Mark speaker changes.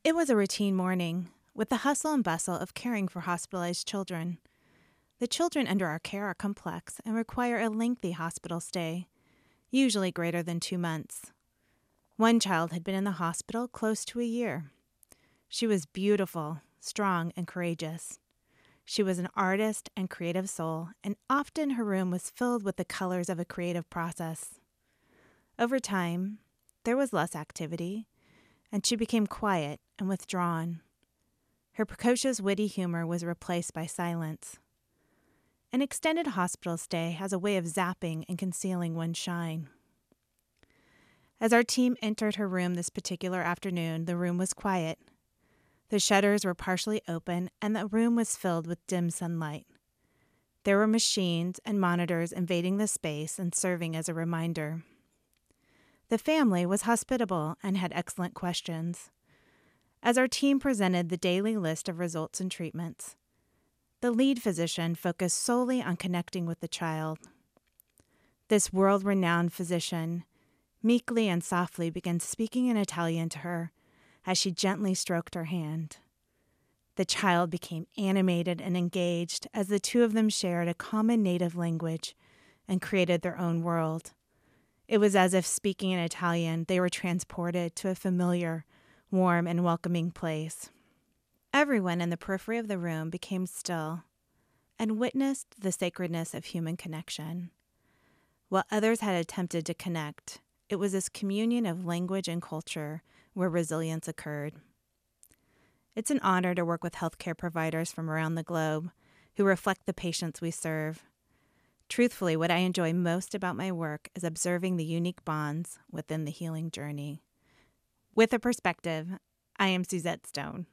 Speaker 1: It was a routine morning, with the hustle and bustle of caring for hospitalized children. The children under our care are complex and require a lengthy hospital stay, usually greater than 2 months. One child had been in the hospital close to a year. She was beautiful, strong, and courageous. She was an artist and creative soul, and often her room was filled with the colors of a creative process. Over time, there was less activity, and she became quiet and withdrawn. Her precocious, witty humor was replaced by silence. An extended hospital stay has a way of zapping and concealing one's shine. As our team entered her room this particular afternoon, the room was quiet. The shutters were partially open, and the room was filled with dim sunlight. There were machines and monitors invading the space and serving as a reminder. The family was hospitable and had excellent questions. As our team presented the daily list of results and treatments, the lead physician focused solely on connecting with the child. This world-renowned physician meekly and softly began speaking in Italian to her as she gently stroked her hand. The child became animated and engaged as the two of them shared a common native language and created their own world. It was as if speaking in Italian, they were transported to a familiar, warm, and welcoming place. Everyone in the periphery of the room became still and witnessed the sacredness of human connection. While others had attempted to connect, it was this communion of language and culture where resilience occurred. It's an honor to work with healthcare providers from around the globe who reflect the patients we serve. Truthfully, what I enjoy most about my work is observing the unique bonds within the healing journey. With a perspective, I am Suzette Stone.